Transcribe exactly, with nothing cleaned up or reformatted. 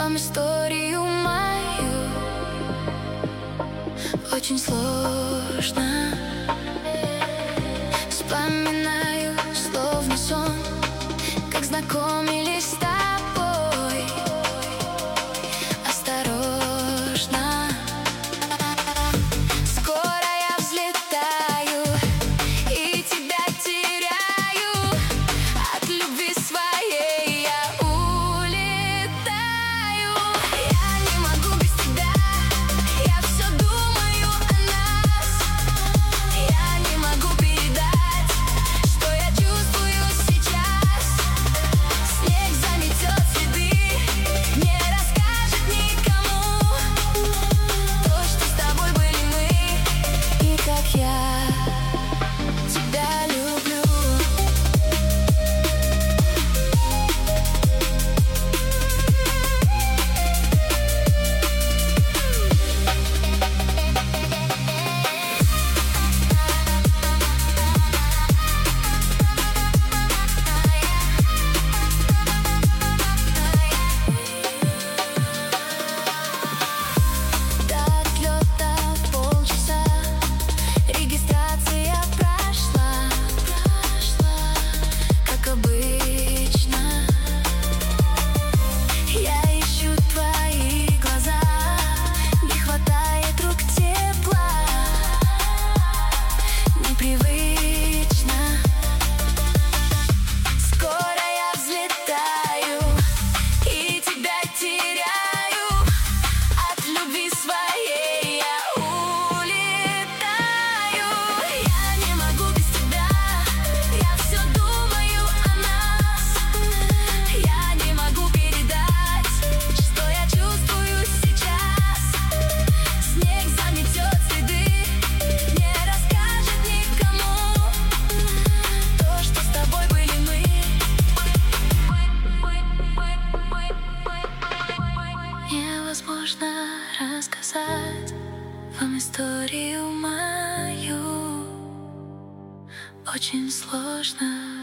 вам историю мою. Очень сложно. Вспоминаю, словно сон, как знакомились с тобой. Осторожно. Скоро я взлетаю и тебя теряю. От любви своей я улетаю. Я не могу без тебя. Я все думаю о нас. Я не могу передать, что я чувствую сейчас. Снег заметет следы, не расскажет никому то, что с тобой были мы. И как я тебя люблю. До отлета полчаса, регистрация прошла, как обычно. Я ищу твои глаза, не хватает рук тепла, непривычно. Скоро я взлетаю и тебя теряю. От любви своей я улетаю. Я не могу без тебя. Я все думаю о нас. Я не могу передать, что я чувствую сейчас. Снег заметет следы, не расскажет никому то, что с тобой были мы. Невозможно рассказать вам историю мою. Очень сложно.